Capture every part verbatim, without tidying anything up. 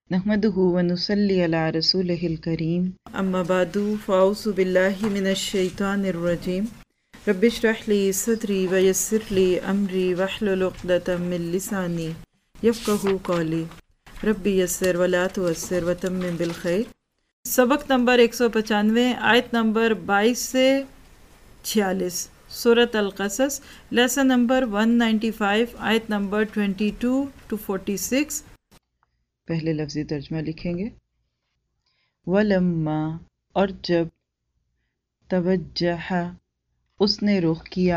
نحمدہ ونصلی علی رسولہ الکریم اما بعد فاعوذ باللہ من الشیطان الرجیم رب اشرح لی صدری ویسر لی امری واحلل عقدۃ من لسانی یفقہوا قولی رب یسر ولا تعسر وتمم بالخیر۔ سبق نمبر ایک سو پچانوے، آیت نمبر بائیس سے چھیالیس، سورۃ القصص، لیسن نمبر ایک سو پچانوے، آیت نمبر بائیس ٹو چھیالیس۔ پہلے لفظی ترجمہ لکھیں گے۔ وَلَمَّا، اور جب، توجہ، اس نے رخ کیا،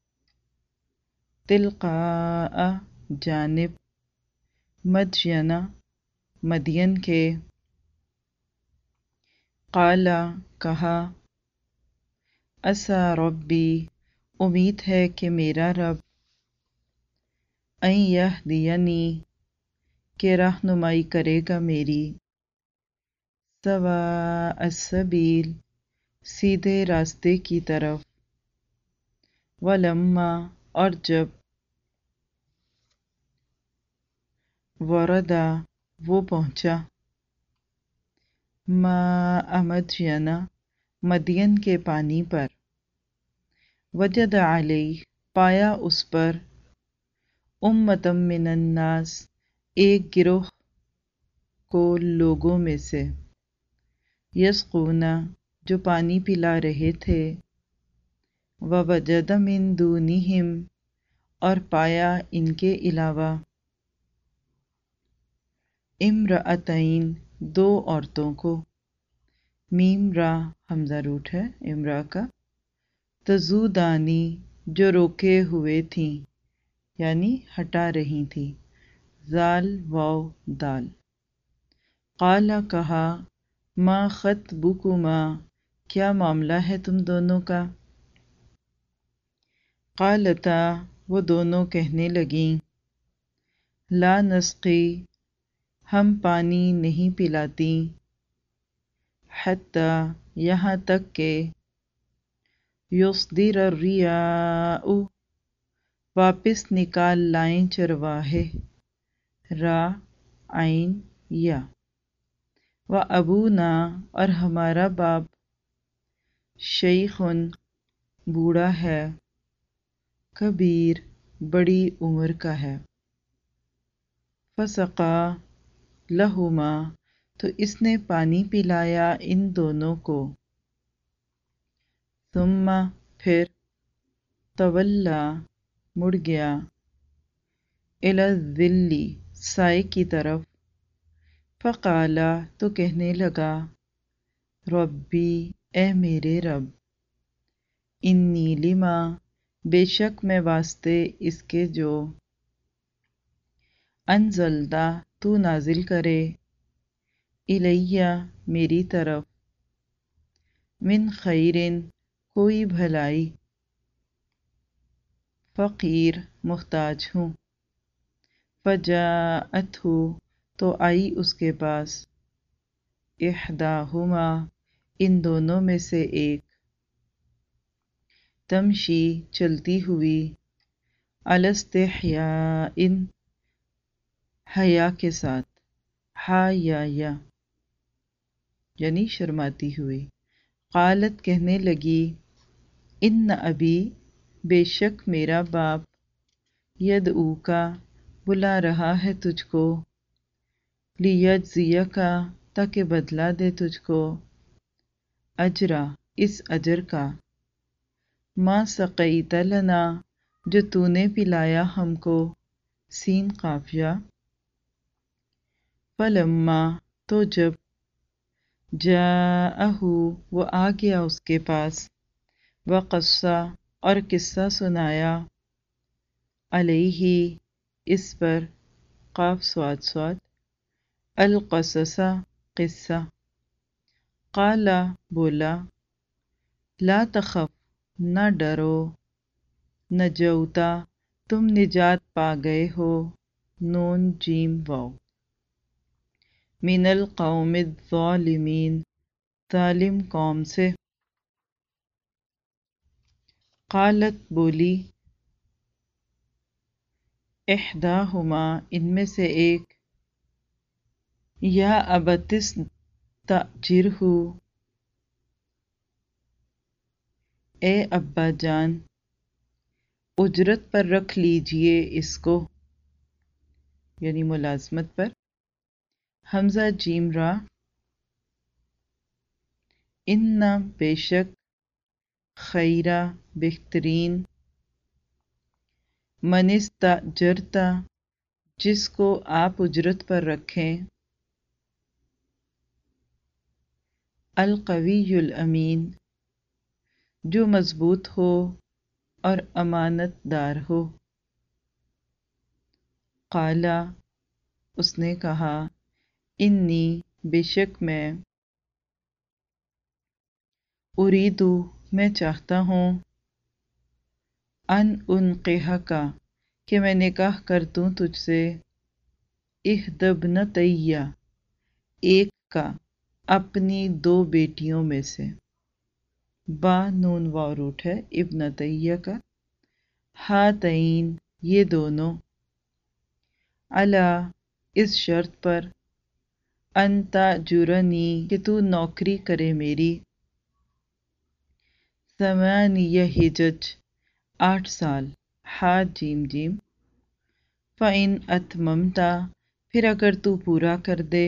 تلقاء، جانب، مدینہ، مدین کے، قال، کہا، عسیٰ ربی، امید ہے کہ میرا رب، ان یہدینی، کہ رہنمائی کرے گا میری، سواء السبیل، سیدھے راستے کی طرف، ولما، اور جب، وردا، وہ پہنچا، ماء مدین، مدین کے پانی پر، وجد علیہ، پایا اس پر، امۃ من الناس، ایک گروہ کو لوگوں میں سے، یسقون، جو پانی پلا رہے تھے، ووجد من دونہم، اور پایا ان کے علاوہ، امرأتین، دو عورتوں کو، میم را حمزہ روٹ ہے امرا کا، تذودانی، جو روکے ہوئے تھیں یعنی ہٹا رہی تھیں، ذال واو دال، قال، کہا، ما خطبکما، کیا معاملہ ہے تم دونوں کا، قالتا، وہ دونوں کہنے لگیں، لا نسقی، ہم پانی نہیں پلاتی، حتی، یہاں تک کہ، یصدر الرعاء، واپس نکال لائیں چرواہے، را، عین، یا، وابونا، اور ہمارا باپ، شیخ، بوڑھا ہے، کبیر، بڑی عمر کا ہے، فسقا لہما، تو اس نے پانی پلایا ان دونوں کو، ثم، پھر، تولا، مڑ گیا، الی الظل، سائے کی طرف، فقالا، تو کہنے لگا، ربی، اے میرے رب، انی لما، بے شک میں واسطے اس کے جو، انزلتا، تو نازل کرے، الیہ، میری طرف، من خیرن، کوئی بھلائی، فقیر، محتاج ہوں، فجاءتہ، تو آئی اس کے پاس، احداہما، ان دونوں میں سے ایک، تمشی، چلتی ہوئی، علی استحیاء، حیا کے ساتھ، ہا یا یا، یعنی شرماتی ہوئی، قالت، کہنے لگی، ان ابی، بے شک میرا باپ، یدعوکا، بلا رہا ہے تجھ کو، لیجزیکا، تاکہ بدلہ دے تجھ کو، اجرا، اس اجر کا، ما سقیت لنا، جو تو نے پلایا ہم کو، سین قافیہ، فلما، تو جب، جاءہ، وہ آ گیا اس کے پاس، وقصہ، اور قصہ سنایا، علیہ، اس پر، قاف صاد صاد، القصص، قصہ، قال، بولا، لا تخف، نہ ڈرو، نجوتا، تم نجات پا گئے ہو، نون جیم واو، من القوم الظالمین، ظالم قوم سے، قالت، بولی، احداہما، ان میں سے ایک، یا ابتس تأجرہو، اے ابا جان اجرت پر رکھ لیجئے اس کو، یعنی ملازمت پر۔ حمزہ جیم را، ان بے شک، خیرہ بہترین، من استأجرتا جس کو آپ اجرت پر رکھیں، القوی الامین جو مضبوط ہو اور امانت دار ہو۔ قالا اس نے کہا، انی بے شک میں، اریدو میں چاہتا ہوں، ان انکحک کہ میں نکاح کر دوں تجھ سے، احدی ابنتیّ ایک کا اپنی دو بیٹیوں میں سے، با نون واو روٹ ہے ابنتیّ کا، ہاتین یہ دونوں، علی اس شرط پر، ان تأجرنی کہ تو نوکری کرے میری، ثمانیہ حجج آٹھ سال، ہا جیم جیم، فَإِنْ أَتْمَمْتَ پھر اگر تو پورا کر دے،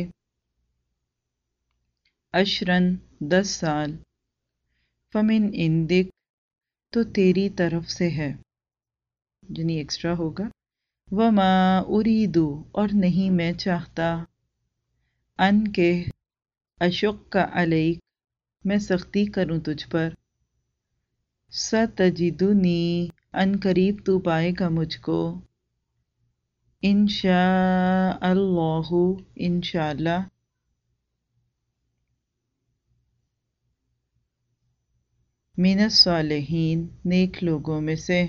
عشراً دس سال، فَمِنْ عِنْدِک تو تیری طرف سے ہے، یعنی ایکسٹرا ہوگا، وَمَا أُرِيدُ اور نہیں میں چاہتا، ان کہ اشق علیک میں سختی کروں تجھ پر، ستجدنی ان قریب تو پائے گا مجھ کو، انشاء اللہ انشاءاللہ، من الصالحین نیک لوگوں میں سے۔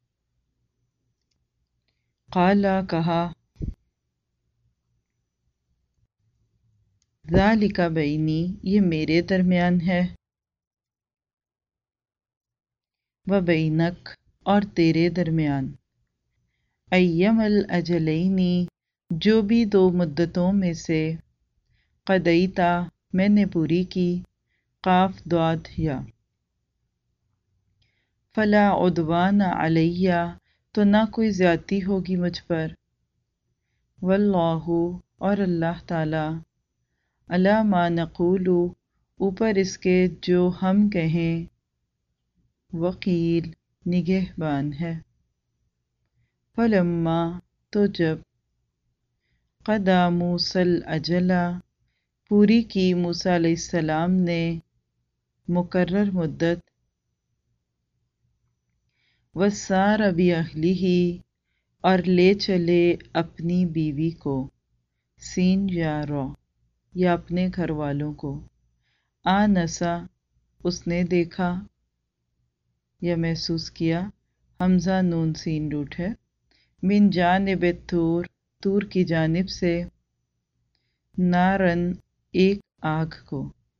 قالا کہا، ذالک بینی یہ میرے درمیان ہے، و بینک اور تیرے درمیان، ایم الاجلینی جو بھی دو مدتوں میں سے، قضیتا میں نے پوری کی، قاف ضاد یا، فلا عدوان علیہ تو نہ کوئی زیادتی ہوگی مجھ پر، واللہ اور اللہ تعالی، علی ما نقول اوپر اس کے جو ہم کہیں، وکیل نگہبان ہے۔ فلما تو جب، قضی موسیٰ الاجل پوری کی موسیٰ علیہ السلام نے مقرر مدت، وسار بأہلہ اور لے چلے اپنی بیوی کو، سین یا رو یا اپنے گھر والوں کو، آنسا اس نے دیکھا یا محسوس کیا، حمزہ نون سین روٹ ہے، من جانب طور طور کی جانب سے، نارن ایک آگ کو،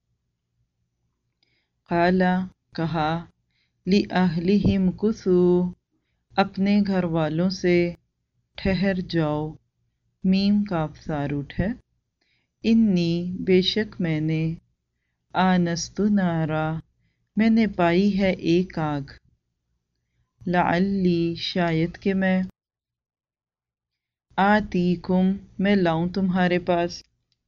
قالا کہا، لِأَهْلِهِمْ کُثُوا اپنے گھر والوں سے ٹھہر جاؤ، میم کاف ساروٹ ہے، انی بے شک میں نے، آنست نارا میں نے پائی ہے ایک آگ، لعلی شاید کہ میں، آتیکم میں لاؤں تمہارے پاس،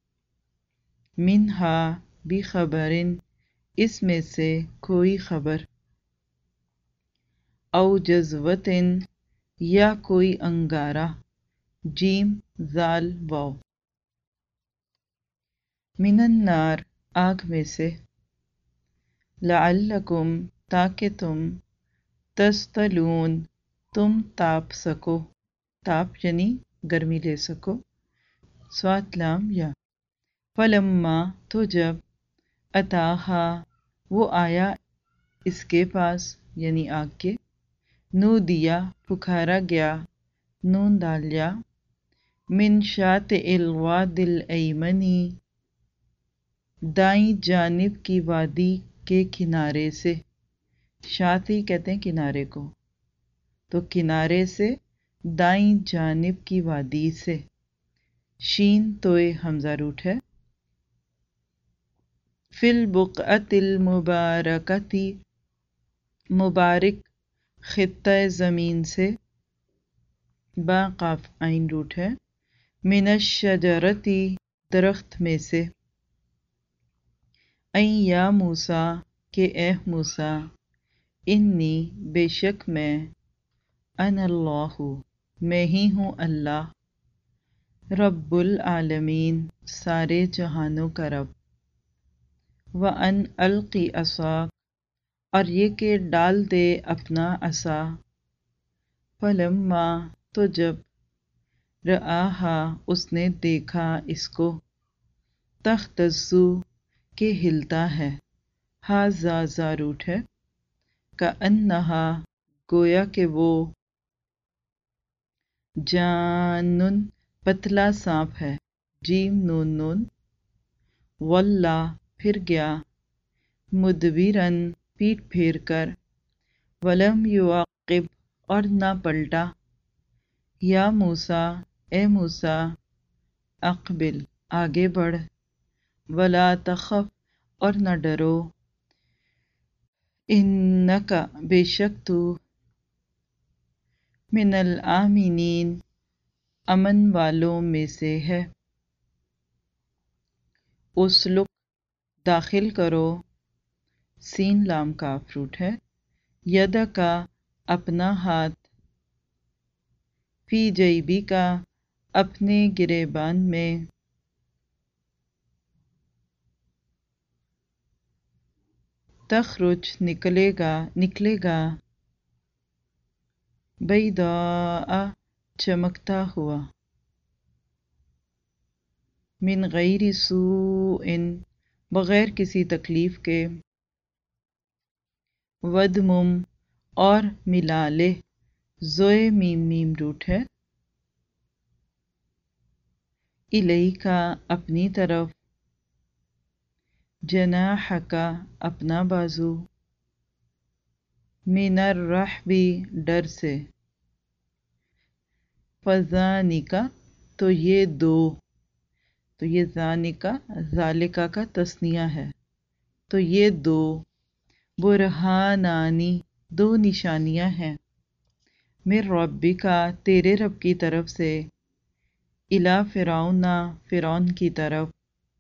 منہا بخبرن اس میں سے کوئی خبر، او جذوۃٍ یا کوئی انگارہ، جیم ذال واو، من النار آگ میں سے، لعلکم تاکہ تم، تصطلون تم تاپ سکو، تاپ یعنی گرمی لے سکو، صاد لام یا، فلما تو جب، اتاہا وہ آیا اس کے پاس یعنی آگ کے، نودیا پکارا گیا، نون دال یا، من شاطئ الوادی الایمنی دائیں جانب کی وادی کے کنارے سے، شاطئ کہتے ہیں کنارے کو، تو کنارے سے دائیں جانب کی وادی سے، شین توئے حمزہ روٹ ہے۔ فی البقعۃ المبارکتی، مبارک خطہ زمین سے، با قاف عین روٹ ہے۔ من الشجرتی، درخت میں سے۔ این یا موسیٰ، کہ اے موسیٰ، انی بے شک میں، انا اللہ میں ہی ہوں اللہ، رب العالمین سارے جہانوں کا رب، وَأَنْ أَلْقِ عَصَاكَ اور یہ کہ ڈال دے اپنا عصا، فَلَمَّا تو جب، رآہا اس نے دیکھا اس کو، تہتز کہ ہلتا ہے، ہذا ذا روٹ ہے، کأنہا گویا کہ وہ، جانن پتلا سانپ ہے، جیم نون نون، وَلّا پھر گیا، مدبرن پیٹھ پھیر کر، ولم یعقب اور نہ پلٹا، یا موسیٰ اے موسیٰ، اقبل آگے بڑھ، ولا تخف اور نہ ڈرو، انکا بے شک تو، من الآمنین امن والوں میں سے ہے، اسلک داخل کرو، سین لام کاف روٹ ہے، یدا کا اپنا ہاتھ، فی جیبی کا اپنے گریبان میں، تخرج نکلے گا نکلے گا، بیضاء چمکتا ہوا، من غیر سوء بغیر کسی تکلیف کے، ودمم اور ملا لے، زوئے میم میم روٹ ہے، الیکا اپنی طرف، جناحک اپنا بازو، من الرحب ڈر سے، فذانک تو یہ دو، تو یہ ذانکا ذالکا کا تثنیہ ہے، تو یہ دو، برہانانی دو نشانیاں ہیں، من ربکا تیرے رب کی طرف سے، الی فرعون فرعون کی طرف،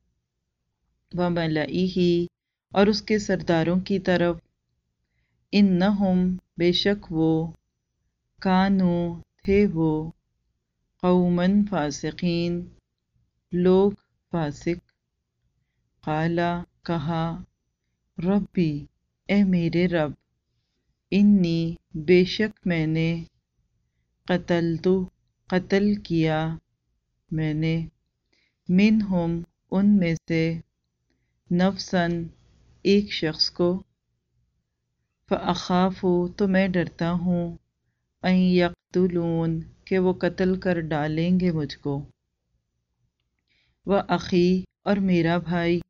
وملئہ اور اس کے سرداروں کی طرف، انہم بے شک وہ، کانوا تھے وہ، قوماً فاسقین لوگ فاسق، قالا کہا، ربی اے میرے رب، انی بے شک میں نے، قتلت قتل کیا میں نے، منہم ان میں سے، نفساً ایک شخص کو، فأخاف تو میں ڈرتا ہوں، ان یقتلون کہ وہ قتل کر ڈالیں گے مجھ کو، وأخی اور میرا بھائی،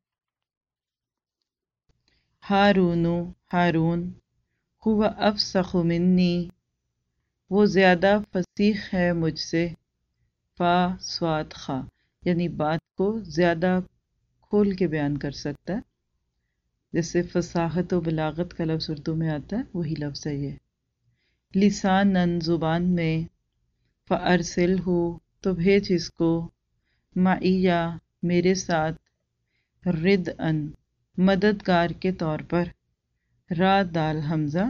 ہارون ہارون، ہوا افصح منی وہ زیادہ فصیح ہے مجھ سے، فا صاد خا یعنی بات کو زیادہ کھول کے بیان کر سکتا ہے، جیسے فصاحت و بلاغت کا لفظ اردو میں آتا ہے وہی لفظ ہے یہ، لساناً زبان میں، فارسلہ تو بھیج اس کو، معیہ میرے ساتھ، ردءً مددگار کے طور پر، را دال حمزہ،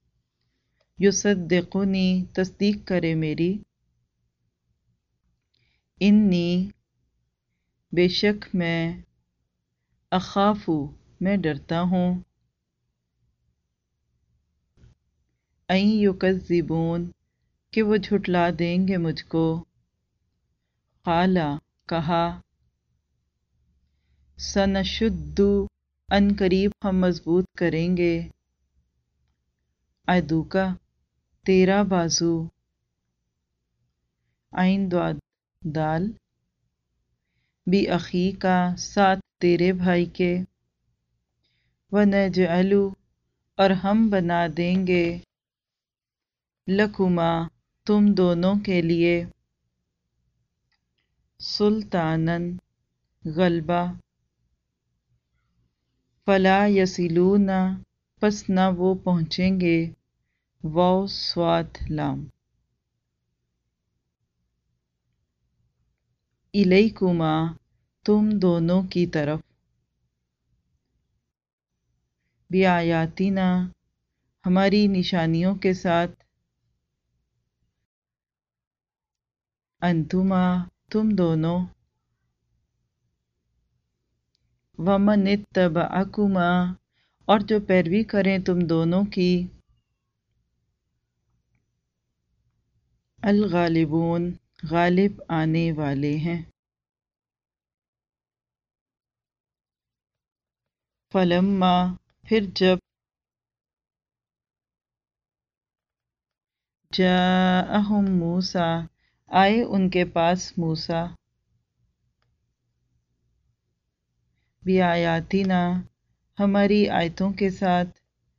یصدقنی تصدیق کرے میری، انی بے شک میں، اخاف میں ڈرتا ہوں، ان یکذبون کہ وہ جھٹلا دیں گے مجھ کو، قالا کہا، سنشد ان قریب ہم مضبوط کریں گے، عدوکا تیرا بازو، عین دال دال، بی اخی کا ساتھ تیرے بھائی کے، ونجعل اور ہم بنا دیں گے، لکما تم دونوں کے لیے، سلطانن غلبہ، فلا یصلون پس نہ وہ پہنچیں گے، واو صاد لام، الیکما تم دونوں کی طرف، بیایاتنا ہماری نشانیوں کے ساتھ، انتما تم دونوں، ومن اتبعکما اور جو پیروی کریں تم دونوں کی، الغالبون غالب آنے والے ہیں۔ فلما پھر جب، جاءہم موسیٰ آئے ان کے پاس موسیٰ، بیایاتنا ہماری آیتوں کے ساتھ،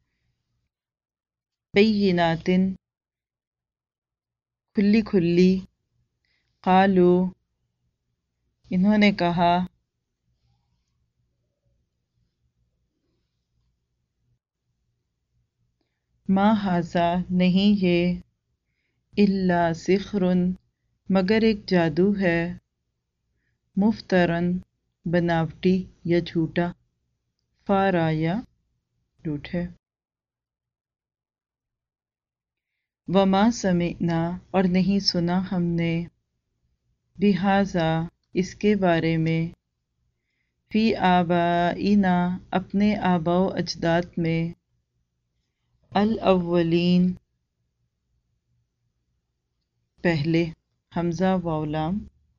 بینات کھلی کھلی، قالو انہوں نے کہا، ما ھذا نہیں یہ، الا سحر مگر ایک جادو ہے، مفترن بناوٹی یا جھوٹا، فارا یا جھوٹ ہے، وما سمعنا اور نہیں سنا ہم نے، بہذا اس کے بارے میں، فی آبائنا اپنے آباء و اجداد میں، الاولین پہلے، حمزہ واو لام،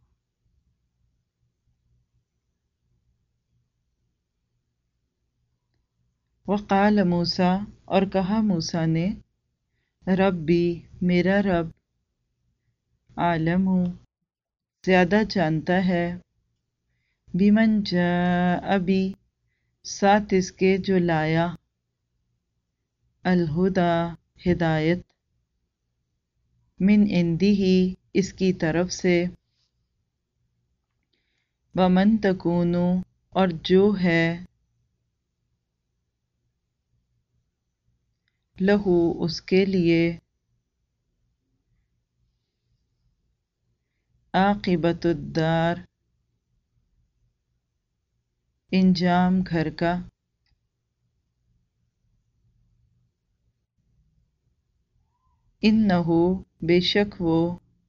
وقال موسیٰ اور کہا موسیٰ نے، ربی میرا رب، عالم زیادہ جانتا ہے، بمن جاء بی ساتھ اس کے جو لایا، الہدی ہدایت، من عندہ اس کی طرف سے، ومن تکون اور جو ہے، لہو اس کے لیے، عاقبۃ الدار انجام گھر کا، انہ بے شک وہ،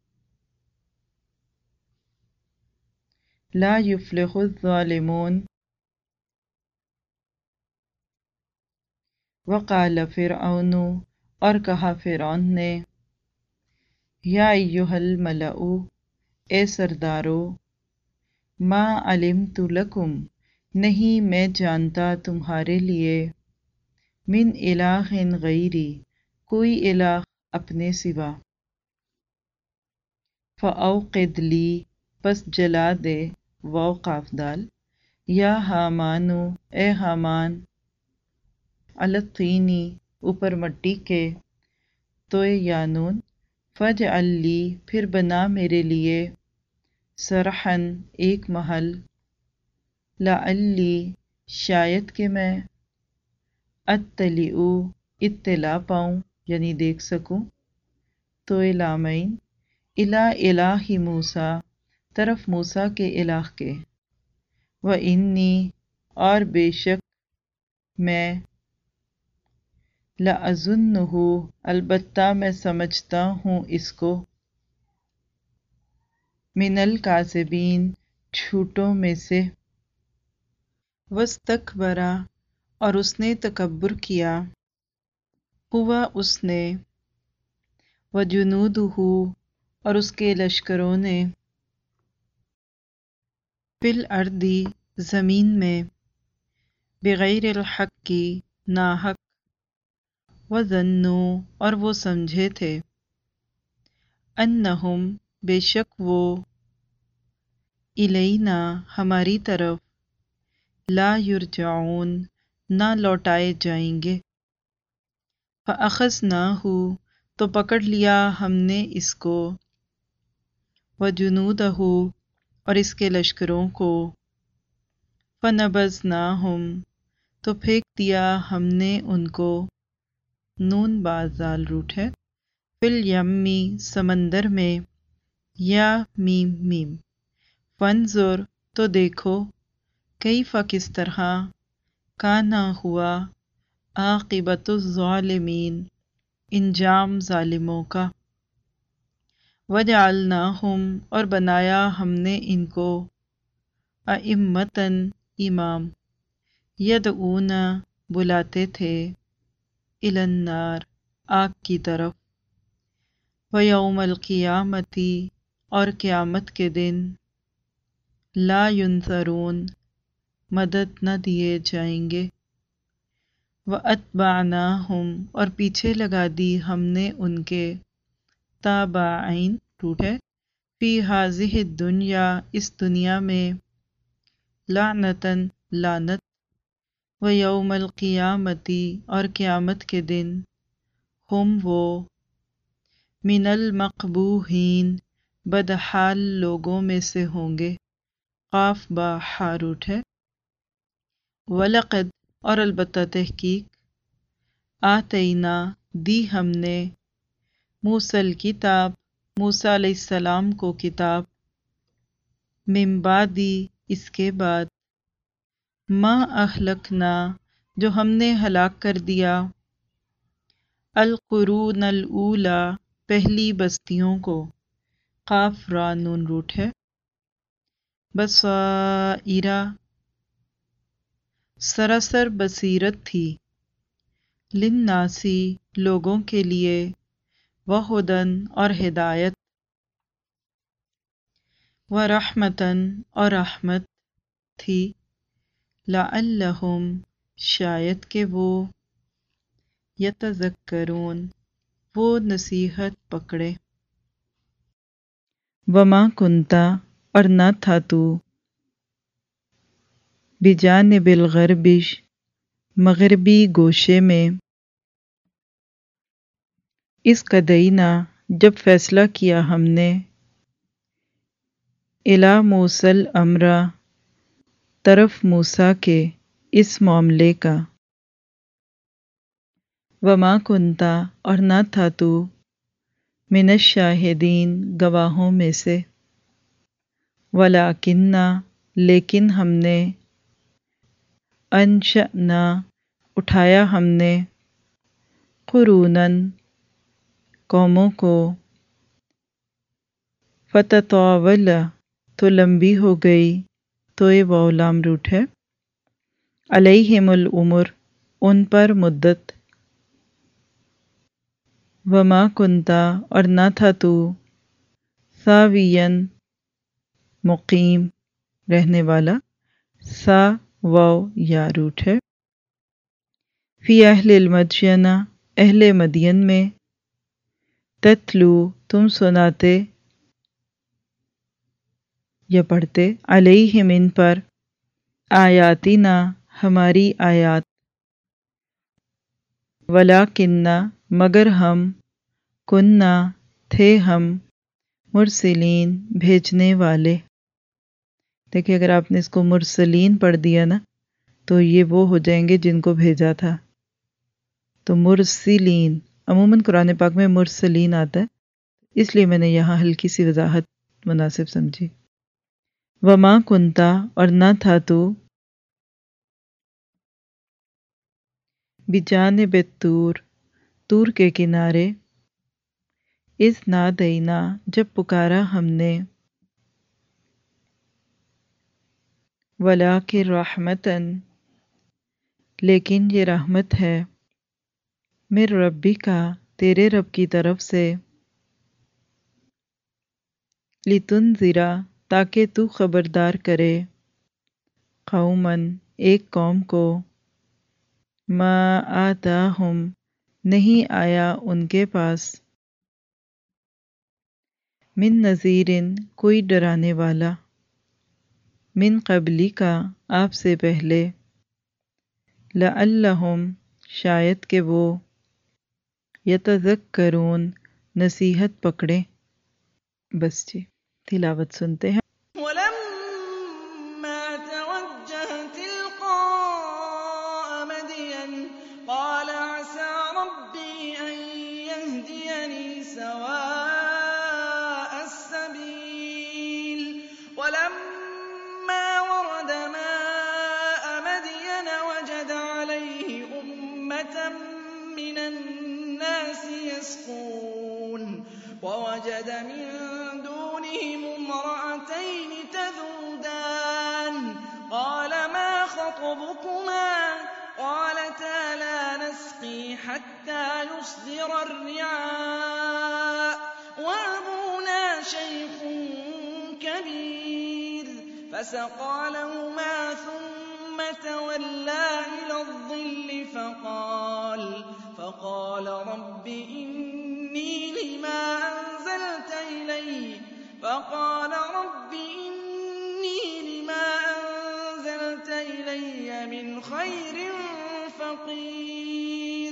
لا یفلح الظالمون، وقال فرعون اور کہا فرعون نے، یا ایہا الملأ اے سردارو، ما علمت لکم نہیں میں جانتا تمہارے لیے، من الہ غیری کوئی الہ اپنے سوا، فاوقد لی پس جلا دے، واو قاف دال، یا حامانو اے حامان، علی الطینی اوپر مٹی کے، توئے یا نون، فاجعل لی پھر بنا میرے لیے، صرحاً ایک محل، لعلی شاید کہ میں، اطلع اطلاع پاؤں یعنی دیکھ سکوں، توئے لامین، الی الہ موسیٰ طرف موسیٰ کے الہ کے، وانی اور بے شک میں، لأظنہ البتہ میں سمجھتا ہوں اس کو، من الکاذبین جھوٹوں میں سے، واستکبر اور اس نے تکبر کیا، ہوا اس نے، وجنودہ اور اس کے لشکروں نے، فی الارض زمین میں، بغیر الحق ناحق، وظنوا اور وہ سمجھے تھے، انہم بے شک وہ، الینا ہماری طرف، لا یرجعون نہ لوٹائے جائیں گے، فاخذناہ تو پکڑ لیا ہم نے اس کو، وجنودہ اور اس کے لشکروں کو، فَنَبَذْنَاهُمْ تو پھینک دیا ہم نے ان کو، نون باز دال روٹ ہے، فی الیمی سمندر میں، یا میم میم، فانظر تو دیکھو، کیف کس طرح، کانا ہوا، عاقبۃ الظالمین انجام ظالموں کا، وجعلناہم اور بنایا ہم نے ان کو، ائمۃً امام، یدعون بلاتے تھے، الی النار آگ کی طرف، ویوم القیامۃ اور قیامت کے دن، لا ینصرون مدد نہ دیے جائیں گے، وَأَتْبَعْنَاهُمْ اور پیچھے لگا دی ہم نے ان کے، تابعین روٹ ہے، فی ہذہ الدنیا اس دنیا میں، لعنتاً لعنت، ویوم القیامۃ اور قیامت کے دن، ہم وہ، من المقبوحین بدحال لوگوں میں سے ہوں گے، قاف با حا روٹ ہے، وَلَقَدْ اور البتہ تحقیق، آتینا دی ہم نے، موسیٰ الکتاب موسیٰ علیہ السلام کو کتاب، من بعدی اس کے بعد، ما اہلکنا جو ہم نے ہلاک کر دیا، القرون الاولی پہلی بستیوں کو، قاف را نون روٹ ہے، بصائر سراسر بصیرت تھی، للناسی لوگوں کے لیے، وہدن اور ہدایت، ورحمتاً اور رحمت تھی، لعلہم شاید کہ وہ، یتذکرون وہ نصیحت پکڑے، وما کنتا اور نہ تھا تو، بجانب الغرب مغربی گوشے میں، اس قدینا جب فیصلہ کیا ہم نے، الی موسیٰ الامر طرف موسیٰ کے اس معاملے کا، وما کنتا اور نہ تھا تو، من الشاہدین گواہوں میں سے، ولیکن لیکن ہم نے، انشأنا اٹھایا ہم نے، قروناً قوموں کو، فتطاول تو لمبی ہو گئی، تو یہ واو لام روٹ ہے، علیہم العمر ان پر مدت، وما کنتا اور نہ تھا تو، ساویاً مقیم رہنے والا، سا واو یا روٹ ہے، فی اہل المدین اہل مدین میں، تتلو تم سناتے یا پڑھتے، علیہم ان پر، آیاتنا ہماری آیات، ولیکن مگر ہم، کننا تھے ہم، مرسلین بھیجنے والے، دیکھیں اگر آپ نے اس کو مرسلین پڑھ دیا نا تو یہ وہ ہو جائیں گے جن کو بھیجا تھا، تو مرسلین عموماً قرآن پاک میں مرسلین آتا ہے، اس لیے میں نے یہاں ہلکی سی وضاحت مناسب سمجھی، وما کنتا اور نہ تھا تو، بجانب الطور طور کے کنارے، اذ نادینا جب پکارا ہم نے، ولیکن رحمتاً لیکن یہ رحمت ہے، من ربک تیرے رب کی طرف سے، لتنذر تاکہ تو خبردار کرے، قوماً ایک قوم کو، ما آتاہم نہیں آیا ان کے پاس، من نذیر کوئی ڈرانے والا، من قبلی کا آپ سے پہلے، لعلہم شاید کہ وہ، یتذکرون نصیحت پکڑیں، بس جی تلاوت سنتے ہیں۔ ووجد من دونهم امرأتين تذودان قال ما خطبكما قالتا لا نسقي حتى يصدر الرعاء وأبونا شيخ كبير فسقى لهما ثم تولى إلى الظل فقال فقال رب إني لما أنزلت إلي فقال رب إني لما أنزلت إلي من خير فقير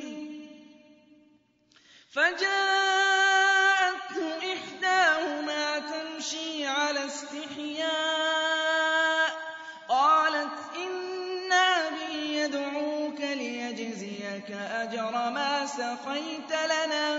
فجاءته إحداهما تمشي على استحياء قالت إن أبي يدعوك ليجزيك أجر ما سقيت لنا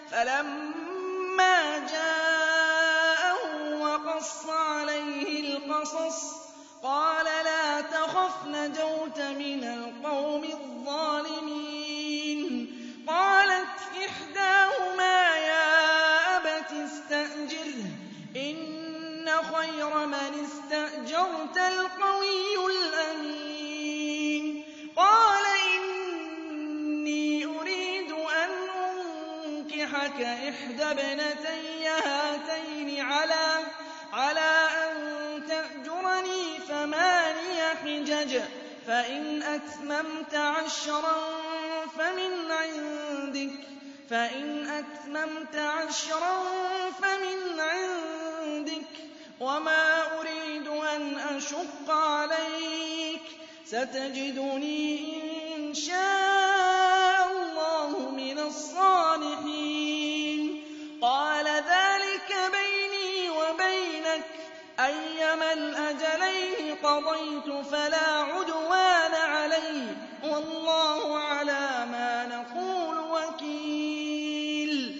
فلما جاءه وقص عليه القصص قال لا تخف نجوت من القوم الظالمين قالت إحداهما يا أبت استأجره إن خير من استأجرت القوي الأمين قال إني أريد أن أنكحك إحدى ابنتي هاتين على على أن تأجرني ثماني حجج فإن أتممت عشرا فمن عندك فإن أتممت عشرا فمن عندك وما أريد أن أشق عليك ستجدني إن شاء الله من الصالحين قال ذلك بيني وبينك أيما الأجلين قضيت فلا عدوان علي والله على ما نقول وكيل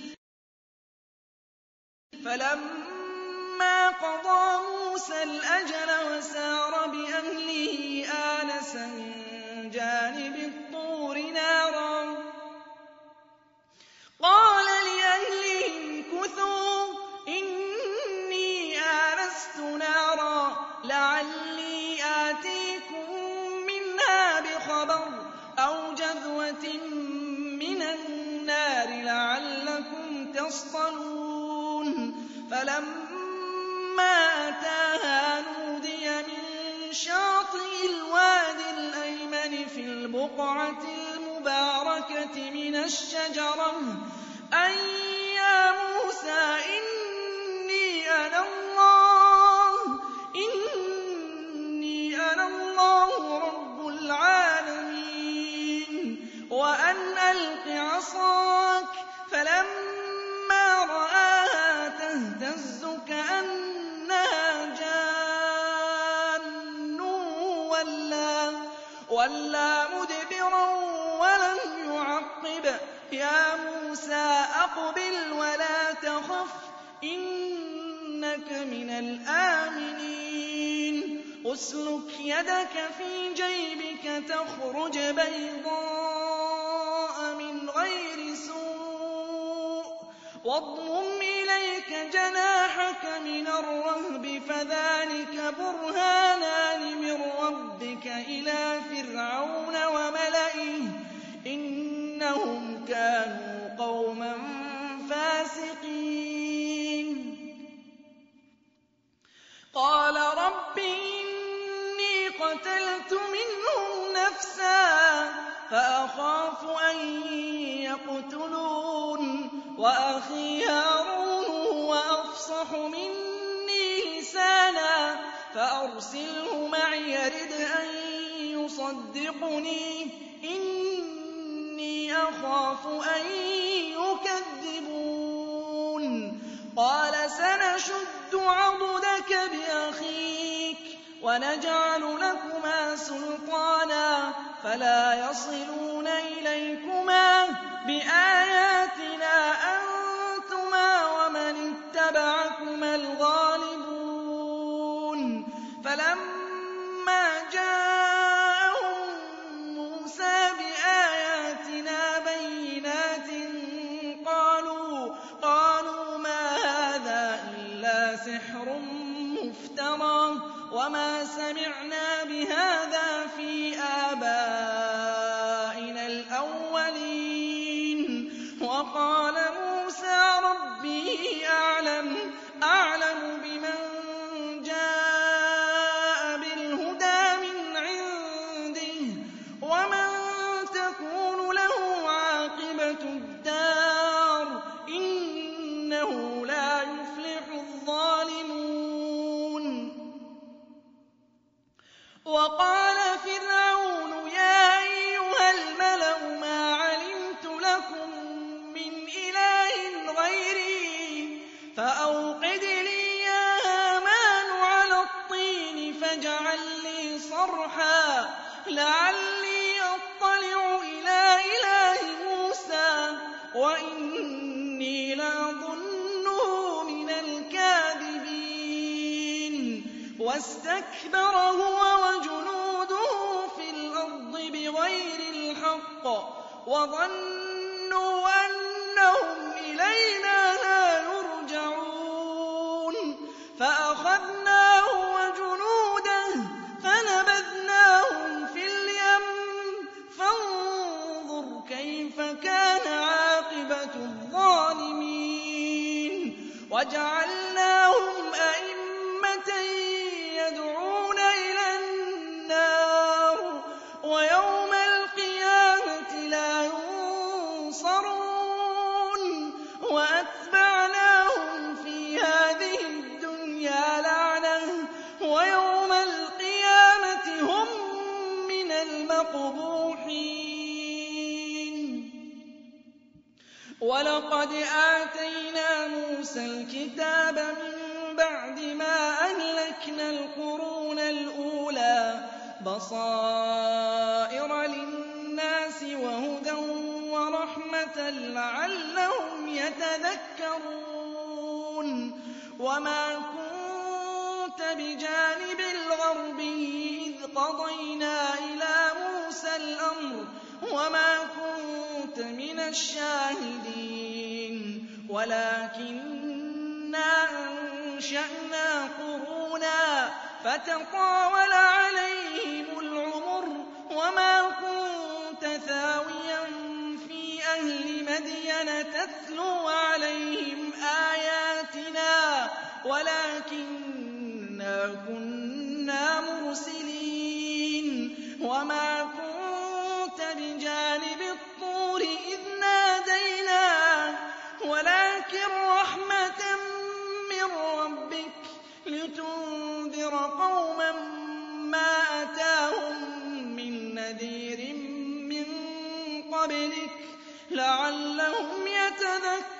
فلما قضى موسى الأجل وسار بأهله آنس من جانب الطور نارا قال لأهلهم كثوا إني آنست نارا لعلي آتيكم منها بخبر أو جذوة من النار لعلكم تصطلون فلما أتاها نودي من شاطئ الوادي الأيمن في البقعة المباركة من الشجرة أن يا موسى إني أنا الله إني أنا الله رب العالمين وأن ألق عصاك فلما رآها تهتز كأنها جان ولا ولا مدبرا ولم يعقب يا موسى أقبل ولا تخف إنك من الآمنين أسلك يدك في جيبك تخرج بيضاء من غير سوء واضمم إليك جناحك من الرهب فذلك برهانان من ربك إلى فرعون وملئه إنهم كانوا قوما فاسقين قال رب إني قتلت منهم نفسا فأخاف أن يقتلون وأخي هارون هو أفصح مني لسانا فأرسله معي يرد أن يصدقني إني أخاف أن يكذبون قال سنشد عضدك بأخيك ونجعل لكما سلطانا فلا يصلون إليكما بآياتنا أنتما ومن اتبعكما الغالبون فلما جاءهم موسى بآياتنا بينات قالوا قالوا ما فِرْعَوْنُ يَا أَيُّهَا الْمَلَأُ مَا عَلِمْتُ لَكُم مِّنْ إِلَٰهٍ غَيْرِي فَأَوْقِدْ لِي يَا هَامَانُ عَلَى الطِّينِ فَاجْعَل لِّي صَرْحًا لَّعَلِّي أَطَّلِعُ إِلَىٰ إِلَٰهِ مُوسَىٰ وَإِنِّي لَأَظُنُّهُ مِنَ الْكَاذِبِينَ وَاسْتَكْبَرَ هُوَ وَجُنُودُهُ فِي الْأَرْضِ بِغَيْرِ الْحَقِّ وَظَنُّوا أَنَّهُمْ إِلَيْنَا لَا يُرْجَعُونَ فَأَخَذْنَاهُ وَجُنُودَهُ فَنَبَذْنَاهُمْ فِي الْيَمِّ فَانظُرْ كَيْفَ كَانَ عَاقِبَةُ الظَّالِمِينَ وَجَعَلْنَاهُمْ أَئِمَّةً يَدْعُونَ إِلَى النَّارِ وَيَوْمَ الْقِيَامَةِ لَا يُنصَرُونَ وَأَتْبَعْنَاهُمْ فِي هَٰذِهِ الدُّنْيَا لَعْنَةً وَيَوْمَ الْقِيَامَةِ هُم مِّنَ الْمَقْبُوحِينَ وَلَقَدْ آتَيْنَا مُوسَى الْكِتَابَ مِن بَعْدِ مَا أَهْلَكْنَا الْقُرُونَ الْأُولَىٰ بَصَائِرَ لِلنَّاسِ وَهُدًى وَرَحْمَةً لَّعَلَّهُمْ يَتَذَكَّرُونَ وَمَا كُنتَ بِجَانِبِ الْغَرْبِيِّ إِذْ قَضَيْنَا إِلَىٰ مُوسَى الْأَمْرَ وَمَا كُنتَ مِنَ الشَّاهِدِينَ وَلَٰكِنَّا أَنشَأْنَا قُرُونًا فَتَطَاوَلَ عَلَيْهِمُ الْعُمُرُ وَمَا كُنتَ ثَاوِيًا فِي أَهْلِ مَدْيَنَ تَتْلُو عَلَيْهِمْ آيَاتِنَا وَلَٰكِنَّا كُنَّا مُرْسِلِينَ وَمَا كُنتَ بِجَانِبِ الطُّورِ إِذْ نَادَيْنَا وَلَٰكِن رَّحْمَةً مِّن رَّبِّكَ لِتُنذِرَ قَوْمًا مَّا أَتَاهُم مِّن نَّذِيرٍ مِّن قَبْلِكَ لَعَلَّهُمْ يَتَذَكَّرُونَ